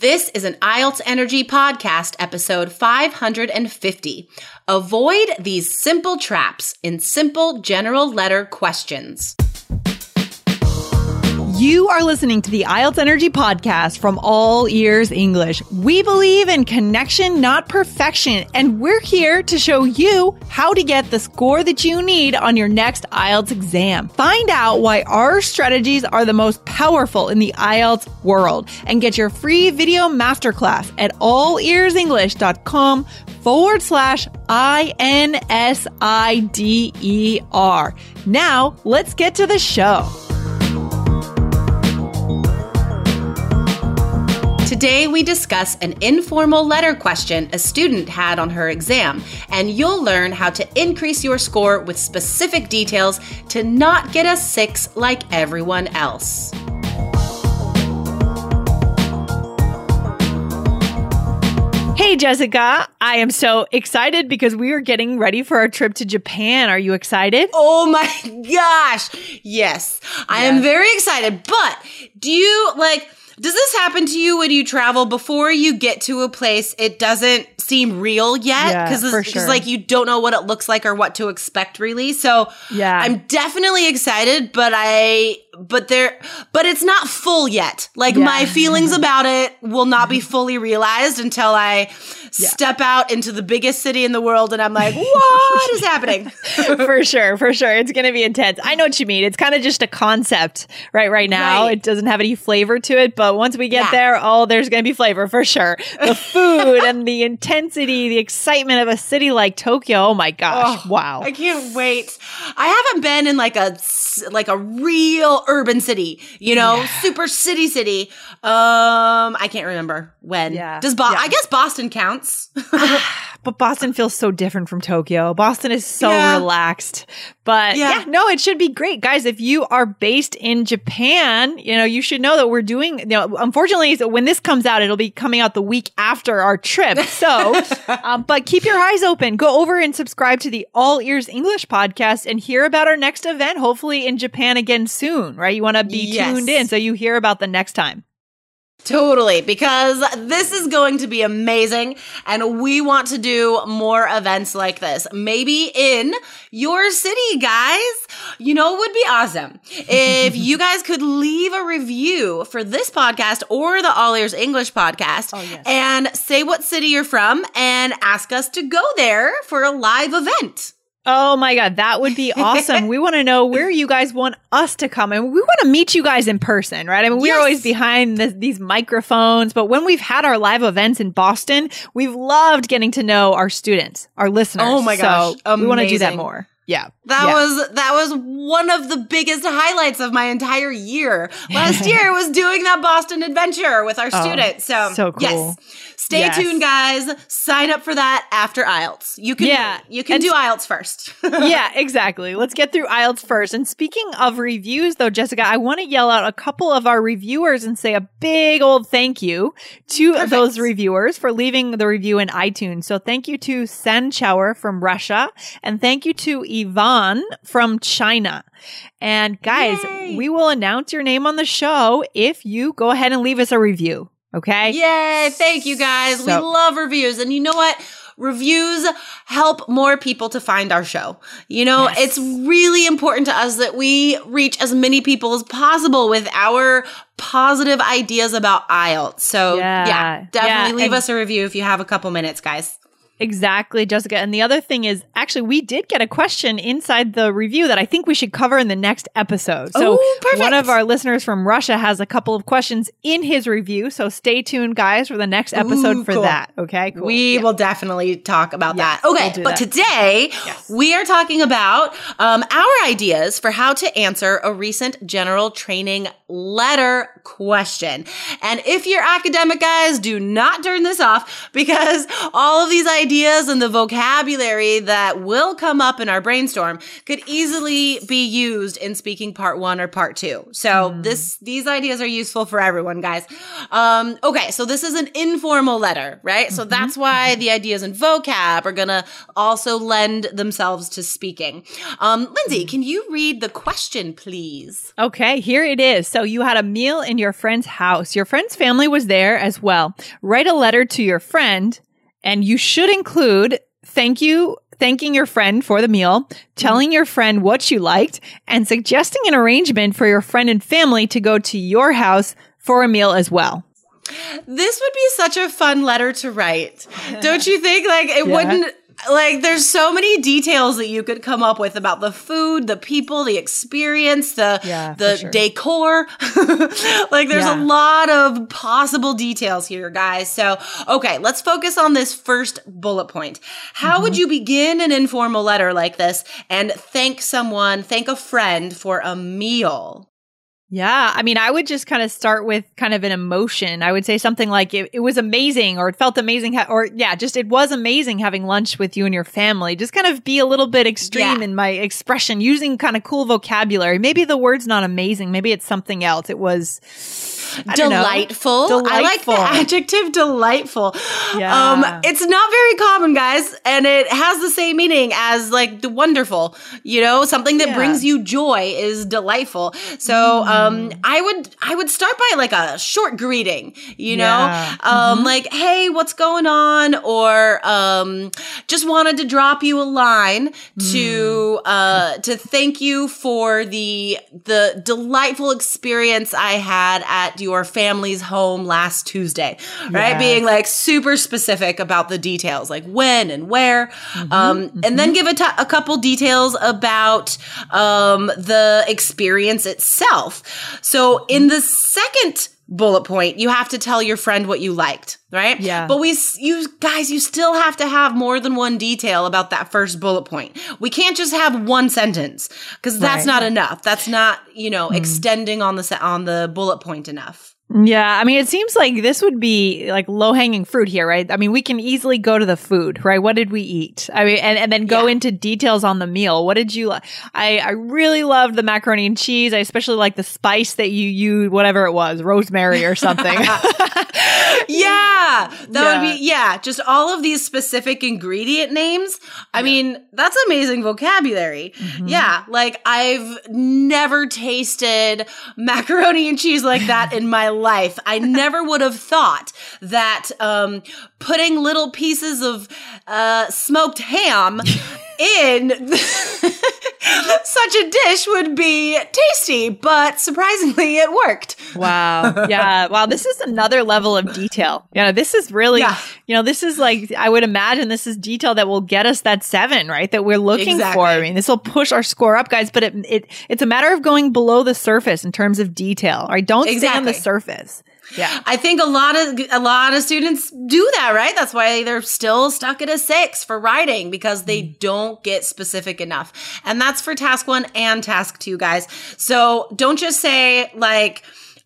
This is an IELTS Energy Podcast, episode 550. Avoid these simple traps in simple general letter questions. You are listening to the IELTS Energy Podcast from All Ears English. We believe in connection, not perfection, and we're here to show you how to get the score that you need on your next IELTS exam. Find out why our strategies are the most powerful in the IELTS world and get your free video masterclass at allearsenglish.com/INSIDER. Now, let's get to the show. Today, we discuss an informal letter question a student had on her exam, and you'll learn how to increase your score with specific details to not get a 6 like everyone else. Hey, Jessica, I am so excited because we are getting ready for our trip to Japan. Are you excited? Oh my gosh. Yes, I am very excited, but does this happen to you when you travel before you get to a place it doesn't seem real yet? Yeah, for sure. Like you don't know what it looks like or what to expect really. So yeah. I'm definitely excited, but it's not full yet. Like my feelings about it will not be fully realized until I step out into the biggest city in the world and I'm like, what is happening? For sure. It's going to be intense. I know what you mean. It's kind of just a concept right now. Right. It doesn't have any flavor to it, but once we get there, there's going to be flavor for sure. The food and the intensity, the excitement of a city like Tokyo. Oh my gosh. Wow. I can't wait. I haven't been in like a real urban city, super city. I can't remember when. Yeah. I guess Boston counts. But Boston feels so different from Tokyo. Boston is so relaxed. But it should be great. Guys, if you are based in Japan, you should know that we're doing, unfortunately, when this comes out, it'll be coming out the week after our trip. So, but keep your eyes open. Go over and subscribe to the All Ears English podcast and hear about our next event, hopefully in Japan again soon, right? You want to be tuned in so you hear about the next time. Totally, because this is going to be amazing and we want to do more events like this. Maybe in your city, guys. It would be awesome if you guys could leave a review for this podcast or the All Ears English podcast and say what city you're from and ask us to go there for a live event. Oh my God, that would be awesome. We want to know where you guys want us to come. And we want to meet you guys in person, right? I mean, we're always behind these microphones, but when we've had our live events in Boston, we've loved getting to know our students, our listeners. Oh my gosh, so we want to do that more. Yeah. That was one of the biggest highlights of my entire year. Last year was doing that Boston adventure with our students. So cool. Yes. Stay tuned, guys. Sign up for that after IELTS. You can do IELTS first. Yeah, exactly. Let's get through IELTS first. And speaking of reviews, though, Jessica, I want to yell out a couple of our reviewers and say a big old thank you to those reviewers for leaving the review in iTunes. So thank you to Sen Chauer from Russia, and thank you to Yvonne from China. And guys, we will announce your name on the show if you go ahead and leave us a review. Okay? Yay. Thank you, guys. We love reviews. And you know what? Reviews help more people to find our show. It's really important to us that we reach as many people as possible with our positive ideas about IELTS. So definitely leave us a review if you have a couple minutes, guys. Exactly, Jessica. And the other thing is, actually, we did get a question inside the review that I think we should cover in the next episode. So one of our listeners from Russia has a couple of questions in his review. So stay tuned, guys, for the next episode for that. Okay, cool. We will definitely talk about that. Okay, but today we are talking about our ideas for how to answer a recent general training letter question. And if you're academic, guys, do not turn this off because all of these ideas ideas and the vocabulary that will come up in our brainstorm could easily be used in speaking part 1 or part 2. So these ideas are useful for everyone, guys. Okay, so this is an informal letter, right? So that's why the ideas in vocab are going to also lend themselves to speaking. Lindsay, can you read the question, please? Okay, here it is. So you had a meal in your friend's house. Your friend's family was there as well. Write a letter to your friend, and you should include thanking your friend for the meal, telling your friend what you liked, and suggesting an arrangement for your friend and family to go to your house for a meal as well. This would be such a fun letter to write. Don't you think? Like, it wouldn't... Like, there's so many details that you could come up with about the food, the people, the experience, the decor. Like, there's a lot of possible details here, guys. So, okay, let's focus on this first bullet point. How would you begin an informal letter like this and thank a friend for a meal? Yeah. I mean, I would just kind of start with kind of an emotion. I would say something like it was amazing, or it felt amazing, it was amazing having lunch with you and your family. Just kind of be a little bit extreme in my expression, using kind of cool vocabulary. Maybe the word's not amazing. Maybe it's something else. It was delightful. I like the adjective delightful. Yeah. It's not very common, guys, and it has the same meaning as like the wonderful. You know, something that brings you joy is delightful. So I would start by like a short greeting, you know, like, hey, what's going on? Or just wanted to drop you a line to thank you for the delightful experience I had at your family's home last Tuesday, right? Yes. Being like super specific about the details, like when and where, and then give a couple details about the experience itself. So in the second bullet point, you have to tell your friend what you liked, right? Yeah. But you still have to have more than one detail about that first bullet point. We can't just have one sentence, because that's not enough. That's not, extending on the bullet point enough. Yeah, I mean, it seems like this would be like low-hanging fruit here, right? I mean, we can easily go to the food, right? What did we eat? I mean, and then go into details on the meal. What did you like? I really loved the macaroni and cheese. I especially like the spice that you used, whatever it was, rosemary or something. Would be, just all of these specific ingredient names. I mean, that's amazing vocabulary. Yeah, like I've never tasted macaroni and cheese like that in my life. I never would have thought that putting little pieces of smoked ham in such a dish would be tasty, but surprisingly it worked. Wow. Yeah. Wow. This is another level of detail. This is really, this is like, I would imagine this is detail that will get us that 7, right? That we're looking for. I mean, this will push our score up, guys, but it's a matter of going below the surface in terms of detail, right? Don't stay on the surface. Yeah. I think a lot of students do that, right? That's why they're still stuck at a 6 for writing, because they don't get specific enough. And that's for task 1 and task 2, guys. So don't just say like,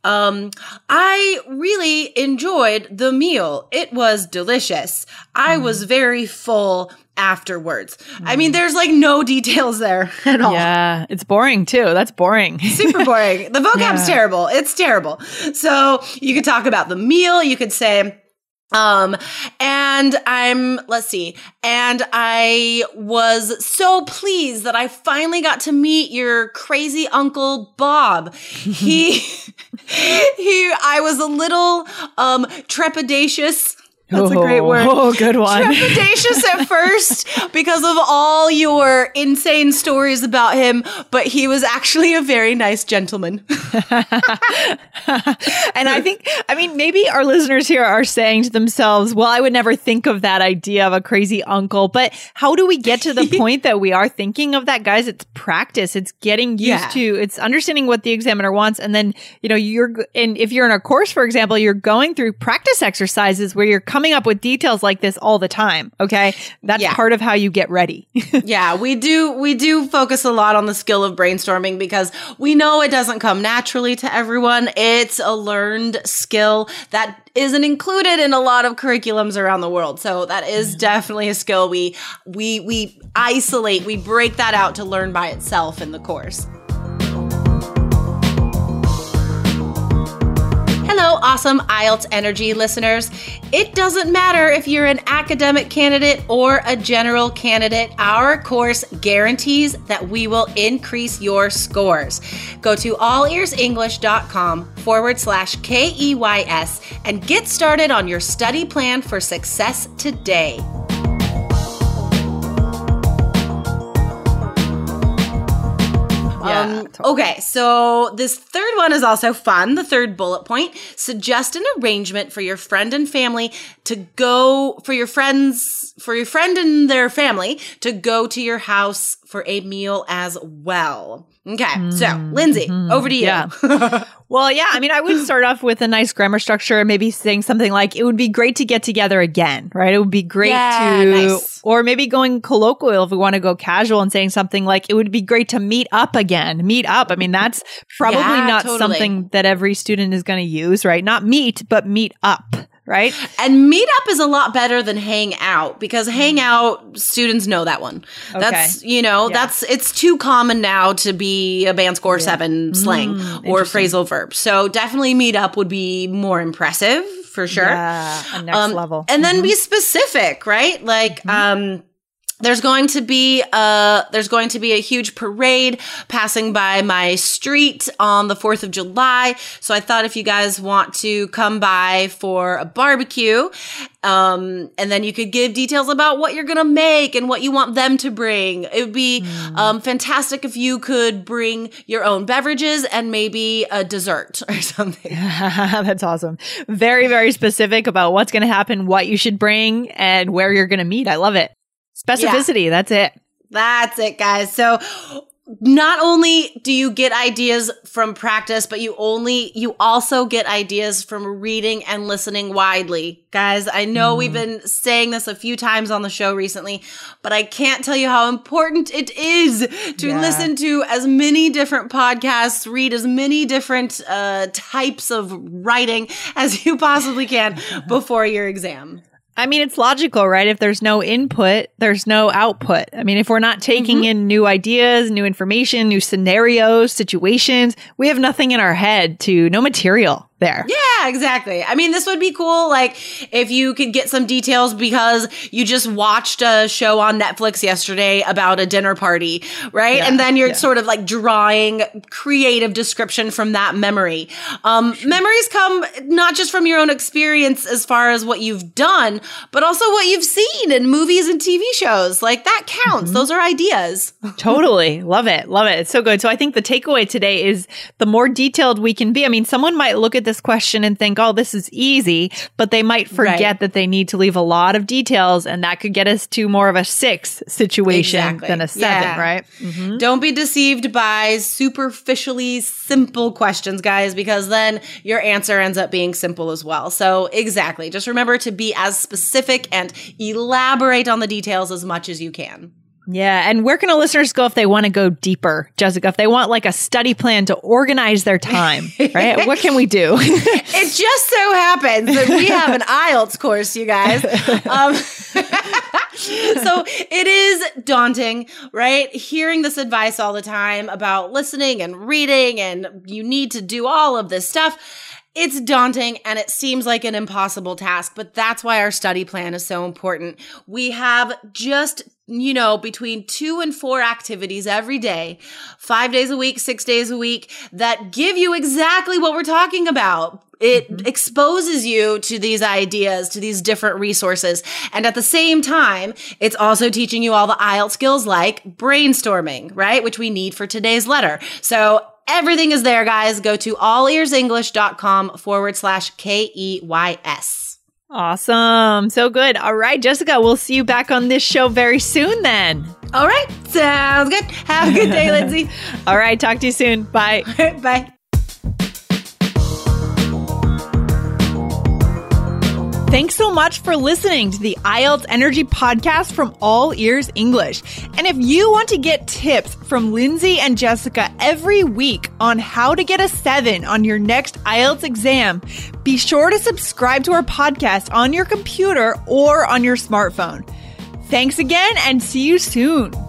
I really enjoyed the meal. It was delicious. I was very full afterwards. I mean, there's like no details there at all. Yeah, it's boring too. That's boring. Super boring. The vocab's terrible. It's terrible. So you could talk about the meal. You could say, and I was so pleased that I finally got to meet your crazy Uncle Bob. I was a little, trepidatious. That's a great word. Oh, good one. Trepidatious at first because of all your insane stories about him, but he was actually a very nice gentleman. And maybe our listeners here are saying to themselves, well, I would never think of that idea of a crazy uncle, but how do we get to the point that we are thinking of that, guys? It's practice. It's getting used to, it's understanding what the examiner wants. And then, if you're in a course, for example, you're going through practice exercises where you're coming coming up with details like this all the time. Okay. That's part of how you get ready. Yeah, we do focus a lot on the skill of brainstorming because we know it doesn't come naturally to everyone. It's a learned skill that isn't included in a lot of curriculums around the world. So that is definitely a skill we isolate, we break that out to learn by itself in the course. Hello, awesome IELTS Energy listeners. It doesn't matter if you're an academic candidate or a general candidate. Our course guarantees that we will increase your scores. Go to allearsenglish.com/KEYS and get started on your study plan for success today. Okay, so this third one is also fun. The third bullet point, suggest an arrangement for your friend and family to go, for your friend and their family to go to your house for a meal as well. Okay, so Lindsay, over to you. Yeah. Well, yeah, I mean, I would start off with a nice grammar structure, maybe saying something like, it would be great to get together again, right? It would be great or maybe going colloquial if we want to go casual and saying something like, it would be great to meet up again. Meet up. I mean, that's probably not something that every student is going to use, right? Not meet, but meet up. Right? And meet up is a lot better than hang out because hang out, students know that one. Okay. That's, it's too common now to be a band score 7 slang or phrasal verb. So definitely meet up would be more impressive for sure. Yeah, a next level. And then be specific, right? Like, There's going to be a huge parade passing by my street on the 4th of July. So I thought if you guys want to come by for a barbecue, and then you could give details about what you're going to make and what you want them to bring. It would be fantastic if you could bring your own beverages and maybe a dessert or something. That's awesome. Very, very specific about what's going to happen, what you should bring, and where you're going to meet. I love it. Specificity. That's it. That's it, guys. So not only do you get ideas from practice, but you also get ideas from reading and listening widely. Guys, I know we've been saying this a few times on the show recently, but I can't tell you how important it is to listen to as many different podcasts, read as many different types of writing as you possibly can before your exam. I mean, it's logical, right? If there's no input, there's no output. I mean, if we're not taking in new ideas, new information, new scenarios, situations, we have nothing in our head no material there. Yeah, exactly. I mean, this would be cool. Like if you could get some details because you just watched a show on Netflix yesterday about a dinner party, right? Yeah, and then you're sort of like drawing creative description from that memory. Memories come not just from your own experience as far as what you've done, but also what you've seen in movies and TV shows. Like that counts. Those are ideas. Totally. Love it. Love it. It's so good. So I think the takeaway today is the more detailed we can be. I mean, someone might look at this question and think, oh, this is easy, but they might forget that they need to leave a lot of details, and that could get us to more of a 6 situation than a 7, right? Don't be deceived by superficially simple questions, guys, because then your answer ends up being simple as well. So exactly. Just remember to be as specific and elaborate on the details as much as you can. Yeah. And where can our listeners go if they want to go deeper, Jessica? If they want like a study plan to organize their time, right? What can we do? It just so happens that we have an IELTS course, you guys. So it is daunting, right? Hearing this advice all the time about listening and reading and you need to do all of this stuff. It's daunting and it seems like an impossible task, but that's why our study plan is so important. We have just, between 2 and 4 activities every day, 5 days a week, 6 days a week that give you exactly what we're talking about. It exposes you to these ideas, to these different resources. And at the same time, it's also teaching you all the IELTS skills like brainstorming, right? Which we need for today's letter. So everything is there, guys. Go to allearsenglish.com/KEYS. Awesome. So good. All right, Jessica, we'll see you back on this show very soon then. All right. Sounds good. Have a good day, Lindsay. All right. Talk to you soon. Bye. Bye. Thanks so much for listening to the IELTS Energy Podcast from All Ears English. And if you want to get tips from Lindsay and Jessica every week on how to get a 7 on your next IELTS exam, be sure to subscribe to our podcast on your computer or on your smartphone. Thanks again and see you soon.